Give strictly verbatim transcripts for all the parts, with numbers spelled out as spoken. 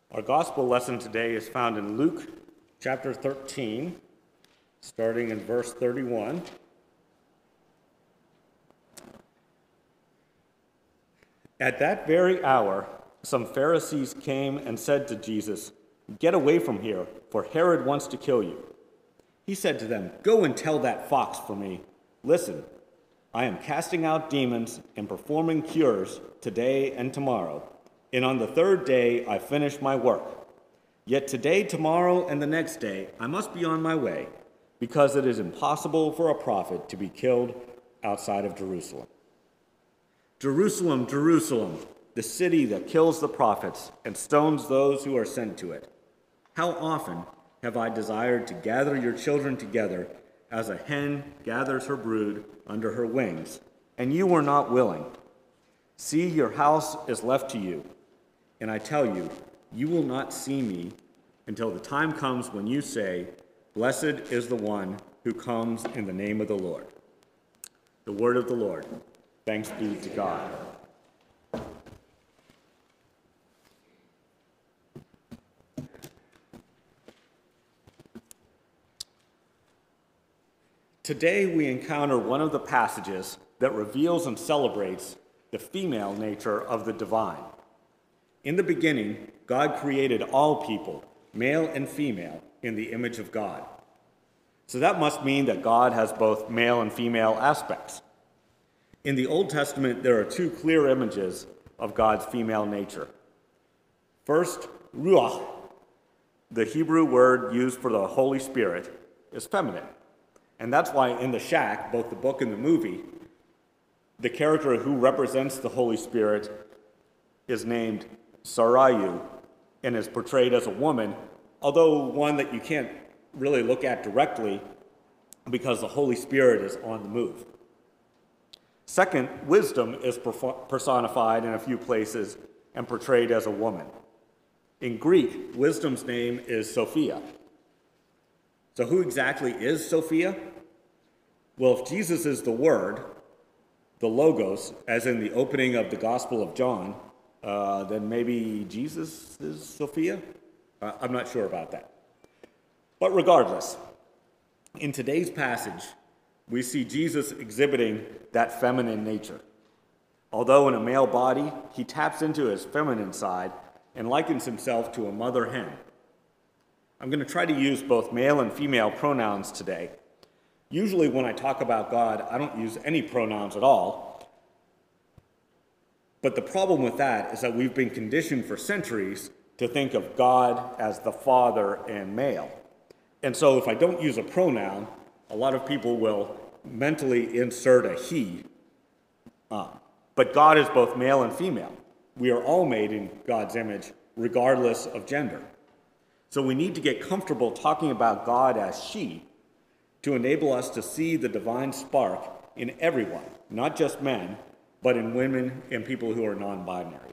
Our gospel lesson today is found in Luke chapter thirteen, starting in verse thirty-one. At that very hour, some Pharisees came and said to Jesus, "Get away from here, for Herod wants to kill you." He said to them, "Go and tell that fox for me, listen, I am casting out demons and performing cures today and tomorrow, and on the third day I finish my work. Yet today, tomorrow, and the next day I must be on my way, because it is impossible for a prophet to be killed outside of Jerusalem. Jerusalem, Jerusalem, the city that kills the prophets and stones those who are sent to it. How often have I desired to gather your children together as a hen gathers her brood under her wings, and you were not willing. See, your house is left to you, and I tell you, you will not see me until the time comes when you say, 'Blessed is the one who comes in the name of the Lord.'" The word of the Lord. Thanks be to God. Today we encounter one of the passages that reveals and celebrates the female nature of the divine. In the beginning, God created all people, male and female, in the image of God. So that must mean that God has both male and female aspects. In the Old Testament, there are two clear images of God's female nature. First, ruach, the Hebrew word used for the Holy Spirit, is feminine. And that's why in The Shack, both the book and the movie, the character who represents the Holy Spirit is named Sarayu and is portrayed as a woman, although one that you can't really look at directly because the Holy Spirit is on the move. Second, wisdom is personified in a few places and portrayed as a woman. In Greek, wisdom's name is Sophia. So who exactly is Sophia? Well, if Jesus is the Word, the Logos, as in the opening of the Gospel of John, uh, then maybe Jesus is Sophia? Uh, I'm not sure about that. But regardless, in today's passage, we see Jesus exhibiting that feminine nature. Although in a male body, he taps into his feminine side and likens himself to a mother hen. I'm going to try to use both male and female pronouns today. Usually when I talk about God, I don't use any pronouns at all. But the problem with that is that we've been conditioned for centuries to think of God as the Father and male. And so if I don't use a pronoun, a lot of people will mentally insert a he. Uh, but God is both male and female. We are all made in God's image, regardless of gender. So we need to get comfortable talking about God as she to enable us to see the divine spark in everyone, not just men, but in women and people who are non-binary.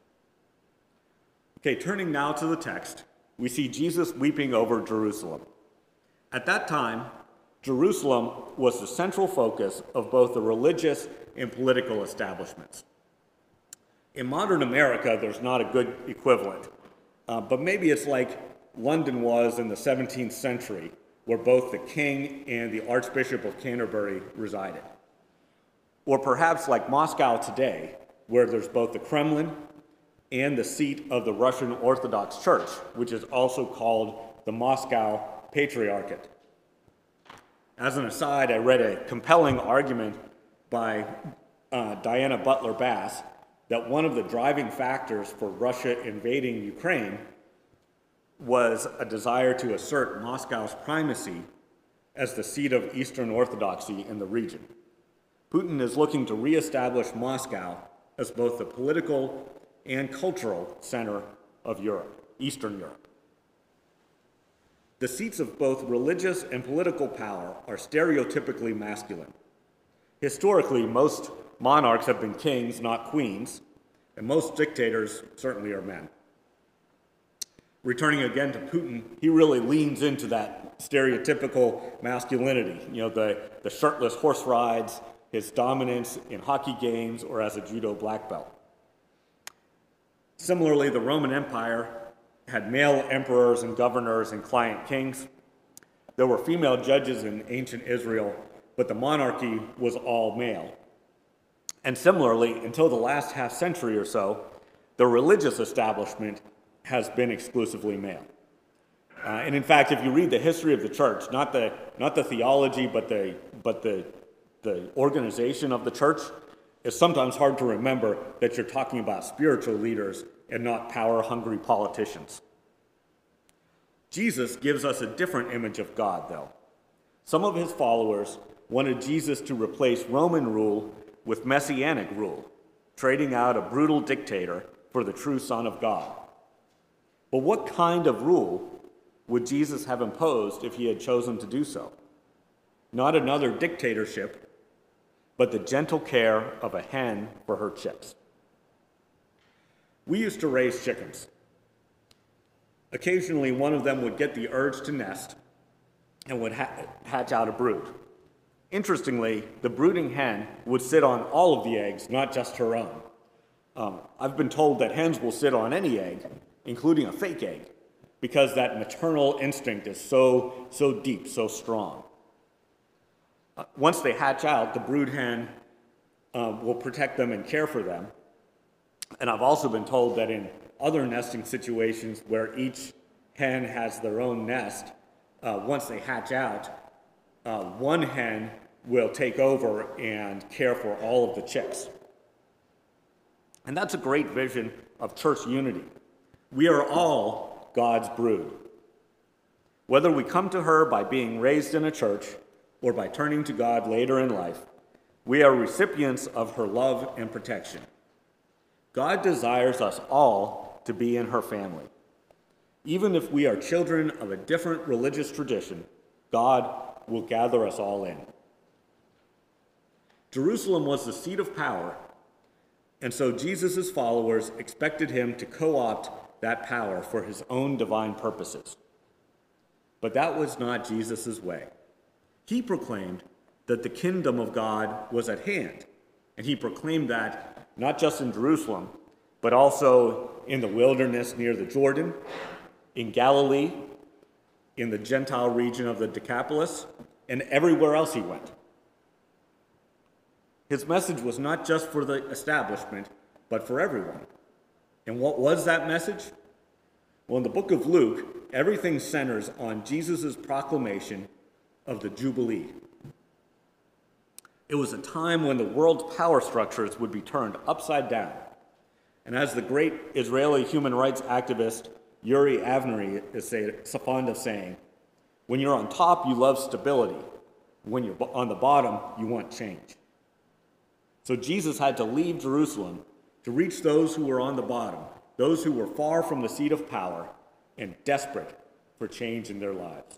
Okay, turning now to the text, we see Jesus weeping over Jerusalem. At that time, Jerusalem was the central focus of both the religious and political establishments. In modern America, there's not a good equivalent, uh, but maybe it's like London was in the seventeenth century, where both the king and the Archbishop of Canterbury resided. Or perhaps like Moscow today, where there's both the Kremlin and the seat of the Russian Orthodox Church, which is also called the Moscow Patriarchate. As an aside, I read a compelling argument by uh, Diana Butler Bass that one of the driving factors for Russia invading Ukraine was a desire to assert Moscow's primacy as the seat of Eastern Orthodoxy in the region. Putin is looking to reestablish Moscow as both the political and cultural center of Europe, Eastern Europe. The seats of both religious and political power are stereotypically masculine. Historically, most monarchs have been kings, not queens, and most dictators certainly are men. Returning again to Putin, he really leans into that stereotypical masculinity, you know, the, the shirtless horse rides, his dominance in hockey games, or as a judo black belt. Similarly, the Roman Empire had male emperors and governors and client kings. There were female judges in ancient Israel, but the monarchy was all male. And similarly, until the last half century or so, the religious establishment has been exclusively male. Uh, and in fact, if you read the history of the church, not the, not the theology, but, the, but the, the organization of the church, it's sometimes hard to remember that you're talking about spiritual leaders and not power-hungry politicians. Jesus gives us a different image of God, though. Some of his followers wanted Jesus to replace Roman rule with messianic rule, trading out a brutal dictator for the true Son of God. But what kind of rule would Jesus have imposed if he had chosen to do so? Not another dictatorship, but the gentle care of a hen for her chicks. We used to raise chickens. Occasionally, one of them would get the urge to nest and would ha- hatch out a brood. Interestingly, the brooding hen would sit on all of the eggs, not just her own. Um, I've been told that hens will sit on any egg, including a fake egg, because that maternal instinct is so, so deep, so strong. Uh, once they hatch out, the brood hen uh, will protect them and care for them. And I've also been told that in other nesting situations where each hen has their own nest, uh, once they hatch out, uh, one hen will take over and care for all of the chicks. And that's a great vision of church unity. We are all God's brood. Whether we come to her by being raised in a church or by turning to God later in life, we are recipients of her love and protection. God desires us all to be in her family. Even if we are children of a different religious tradition, God will gather us all in. Jerusalem was the seat of power, and so Jesus' followers expected him to co-opt that power for his own divine purposes. But that was not Jesus' way. He proclaimed that the kingdom of God was at hand, and he proclaimed that not just in Jerusalem, but also in the wilderness near the Jordan, in Galilee, in the Gentile region of the Decapolis, and everywhere else he went. His message was not just for the establishment, but for everyone. And what was that message? Well, in the book of Luke, everything centers on Jesus' proclamation of the Jubilee. It was a time when the world's power structures would be turned upside down. And as the great Israeli human rights activist Yuri Avnery is fond of saying, when you're on top, you love stability. When you're on the bottom, you want change. So Jesus had to leave Jerusalem to reach those who were on the bottom, those who were far from the seat of power and desperate for change in their lives.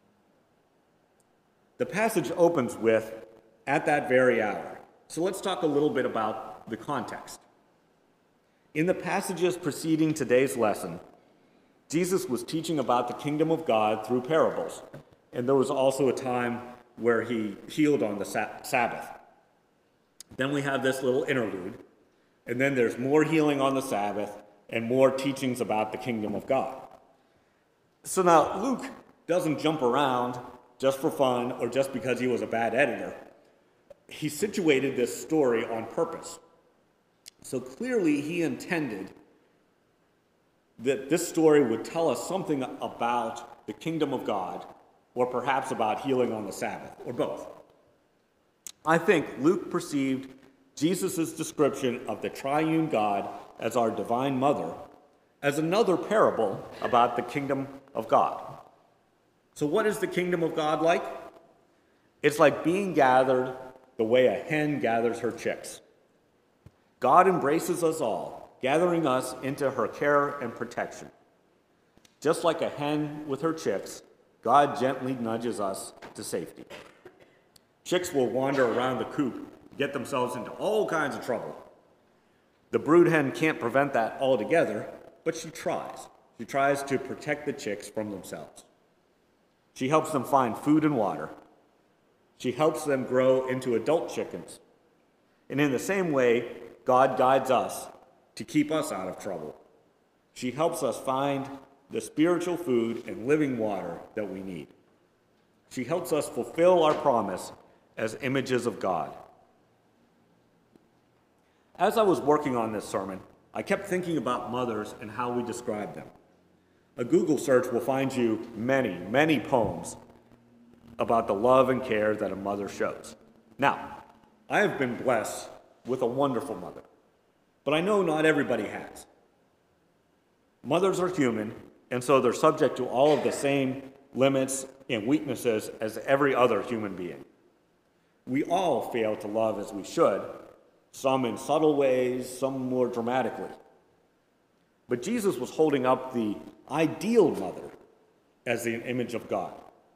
The passage opens with, "At that very hour." So let's talk a little bit about the context. In the passages preceding today's lesson, Jesus was teaching about the kingdom of God through parables, and there was also a time where he healed on the sa- Sabbath. Then we have this little interlude, and then there's more healing on the Sabbath and more teachings about the kingdom of God. So now Luke doesn't jump around just for fun or just because he was a bad editor. He situated this story on purpose. So clearly he intended that this story would tell us something about the kingdom of God, or perhaps about healing on the Sabbath, or both. I think Luke perceived Jesus' description of the triune God as our divine mother as another parable about the kingdom of God. So what is the kingdom of God like? It's like being gathered the way a hen gathers her chicks. God embraces us all, gathering us into her care and protection. Just like a hen with her chicks, God gently nudges us to safety. Chicks will wander around the coop, get themselves into all kinds of trouble. The brood hen can't prevent that altogether, but she tries. She tries to protect the chicks from themselves. She helps them find food and water. She helps them grow into adult chickens. And in the same way, God guides us to keep us out of trouble. She helps us find the spiritual food and living water that we need. She helps us fulfill our promise as images of God. As I was working on this sermon, I kept thinking about mothers and how we describe them. A Google search will find you many, many poems about the love and care that a mother shows. Now, I have been blessed with a wonderful mother, but I know not everybody has. Mothers are human, and so they're subject to all of the same limits and weaknesses as every other human being. We all fail to love as we should, some in subtle ways, some more dramatically. But Jesus was holding up the ideal mother as the image of God,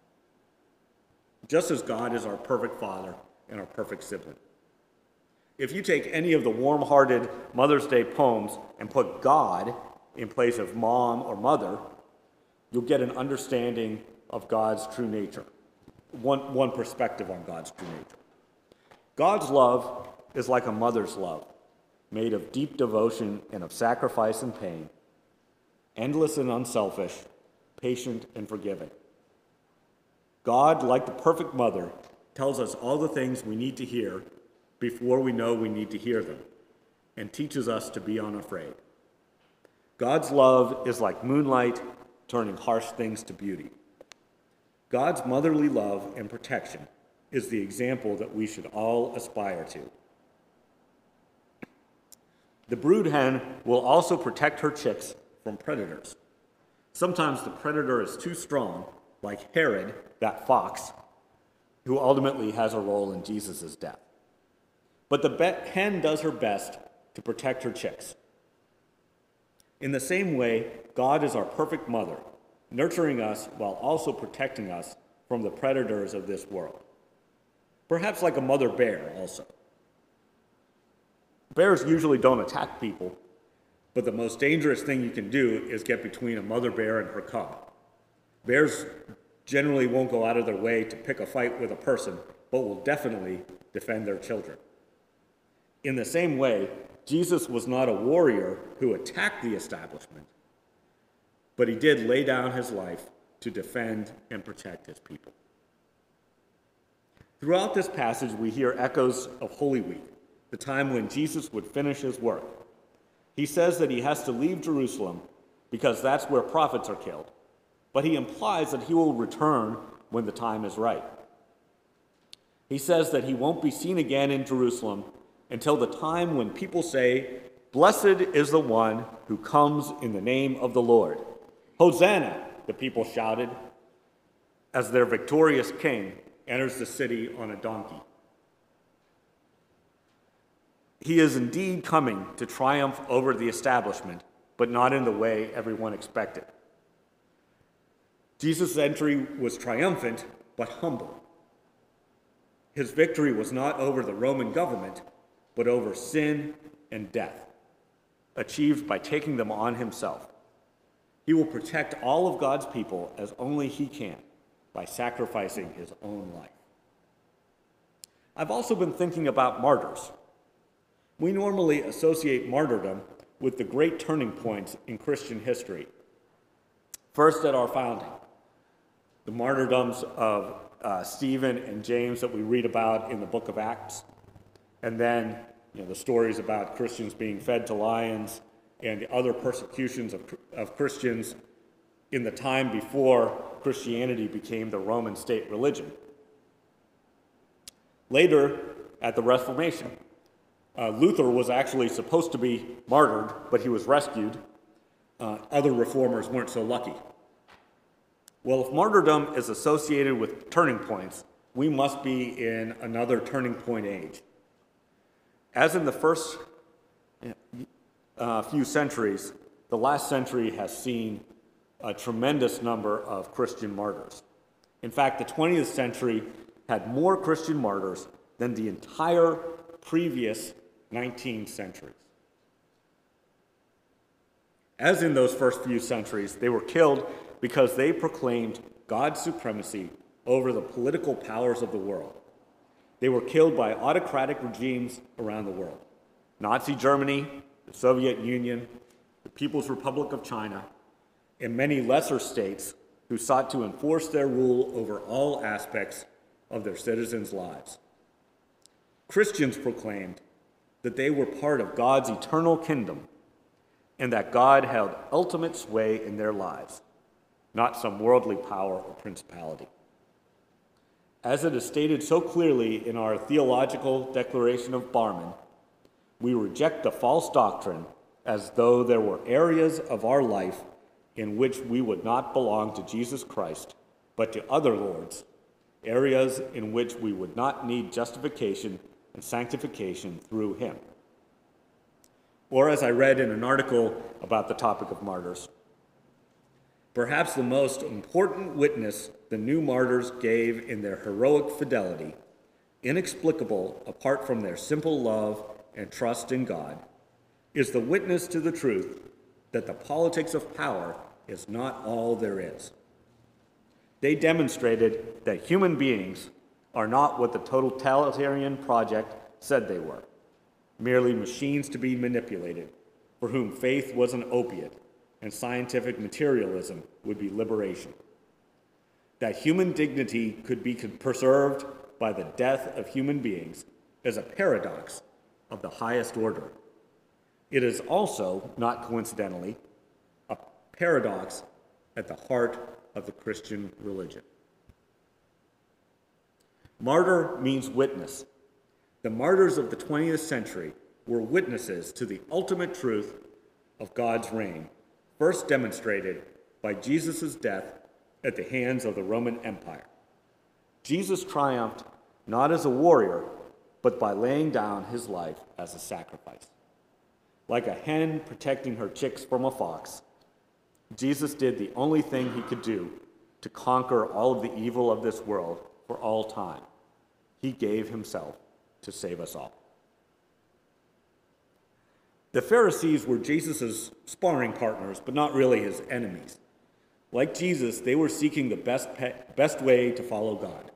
just as God is our perfect father and our perfect sibling. If you take any of the warm-hearted Mother's Day poems and put God in place of mom or mother, you'll get an understanding of God's true nature, one, one perspective on God's true nature. God's love is like a mother's love, made of deep devotion and of sacrifice and pain, endless and unselfish, patient and forgiving. God, like the perfect mother, tells us all the things we need to hear before we know we need to hear them, and teaches us to be unafraid. God's love is like moonlight, turning harsh things to beauty. God's motherly love and protection is the example that we should all aspire to. The brood hen will also protect her chicks from predators. Sometimes the predator is too strong, like Herod, that fox, who ultimately has a role in Jesus' death. But the hen does her best to protect her chicks. In the same way, God is our perfect mother, nurturing us while also protecting us from the predators of this world. Perhaps like a mother bear also. Bears usually don't attack people, but the most dangerous thing you can do is get between a mother bear and her cub. Bears generally won't go out of their way to pick a fight with a person, but will definitely defend their children. In the same way, Jesus was not a warrior who attacked the establishment, but he did lay down his life to defend and protect his people. Throughout this passage, we hear echoes of Holy Week, the time when Jesus would finish his work. He says that he has to leave Jerusalem because that's where prophets are killed, but he implies that he will return when the time is right. He says that he won't be seen again in Jerusalem until the time when people say, "Blessed is the one who comes in the name of the Lord. Hosanna," the people shouted, as their victorious king enters the city on a donkey. He is indeed coming to triumph over the establishment, but not in the way everyone expected. Jesus' entry was triumphant, but humble. His victory was not over the Roman government, but over sin and death, achieved by taking them on himself. He will protect all of God's people as only he can, by sacrificing his own life. I've also been thinking about martyrs. We normally associate martyrdom with the great turning points in Christian history. First, at our founding, the martyrdoms of uh, Stephen and James that we read about in the book of Acts, and then you know, the stories about Christians being fed to lions and the other persecutions of, of Christians in the time before Christianity became the Roman state religion. Later, at the Reformation, uh, Luther was actually supposed to be martyred, but he was rescued. Uh, other reformers weren't so lucky. Well, if martyrdom is associated with turning points, we must be in another turning point age. As in the first uh, few centuries, the last century has seen a tremendous number of Christian martyrs. In fact, the twentieth century had more Christian martyrs than the entire previous nineteen centuries. As in those first few centuries, they were killed because they proclaimed God's supremacy over the political powers of the world. They were killed by autocratic regimes around the world. Nazi Germany, the Soviet Union, the People's Republic of China, and many lesser states who sought to enforce their rule over all aspects of their citizens' lives. Christians proclaimed that they were part of God's eternal kingdom and that God held ultimate sway in their lives, not some worldly power or principality. As it is stated so clearly in our theological declaration of Barmen, we reject the false doctrine as though there were areas of our life in which we would not belong to Jesus Christ, but to other lords, areas in which we would not need justification and sanctification through him. Or as I read in an article about the topic of martyrs, perhaps the most important witness the new martyrs gave in their heroic fidelity, inexplicable apart from their simple love and trust in God, is the witness to the truth that the politics of power is not all there is. They demonstrated that human beings are not what the totalitarian project said they were, merely machines to be manipulated, for whom faith was an opiate and scientific materialism would be liberation. That human dignity could be preserved by the death of human beings is a paradox of the highest order. It is also, not coincidentally, a paradox at the heart of the Christian religion. Martyr means witness. The martyrs of the twentieth century were witnesses to the ultimate truth of God's reign, first demonstrated by Jesus' death at the hands of the Roman Empire. Jesus triumphed not as a warrior, but by laying down his life as a sacrifice. Like a hen protecting her chicks from a fox, Jesus did the only thing he could do to conquer all of the evil of this world for all time. He gave himself to save us all. The Pharisees were Jesus' sparring partners, but not really his enemies. Like Jesus, they were seeking the best, pe- best way to follow God.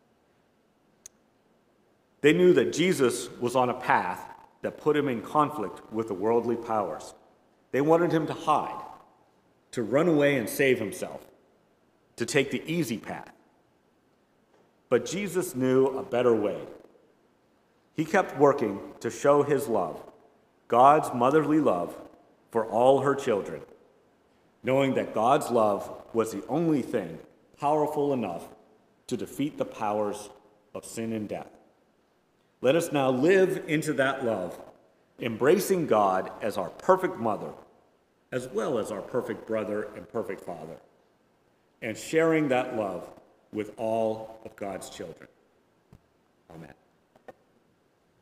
They knew that Jesus was on a path that put him in conflict with the worldly powers. They wanted him to hide, to run away and save himself, to take the easy path. But Jesus knew a better way. He kept working to show his love, God's motherly love for all her children, knowing that God's love was the only thing powerful enough to defeat the powers of sin and death. Let us now live into that love, embracing God as our perfect mother, as well as our perfect brother and perfect father, and sharing that love with all of God's children. Amen.